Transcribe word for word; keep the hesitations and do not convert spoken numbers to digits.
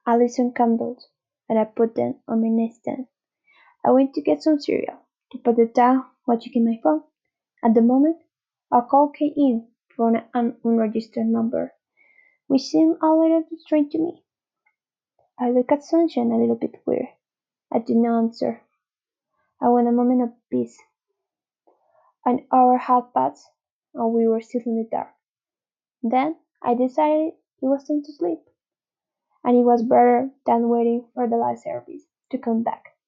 I lit some candles, and I put them on my nightstand. I went to get some cereal. To put it down while checking my phone. At the moment, a call came in from an unregistered number, which seemed a little strange to me. I looked at Sunshine a little bit weird. I did not answer. I went a moment of peace. An hour had passed, and we were still in the dark. Then I decided it was time to sleep, and it was better than waiting for the last service to come back.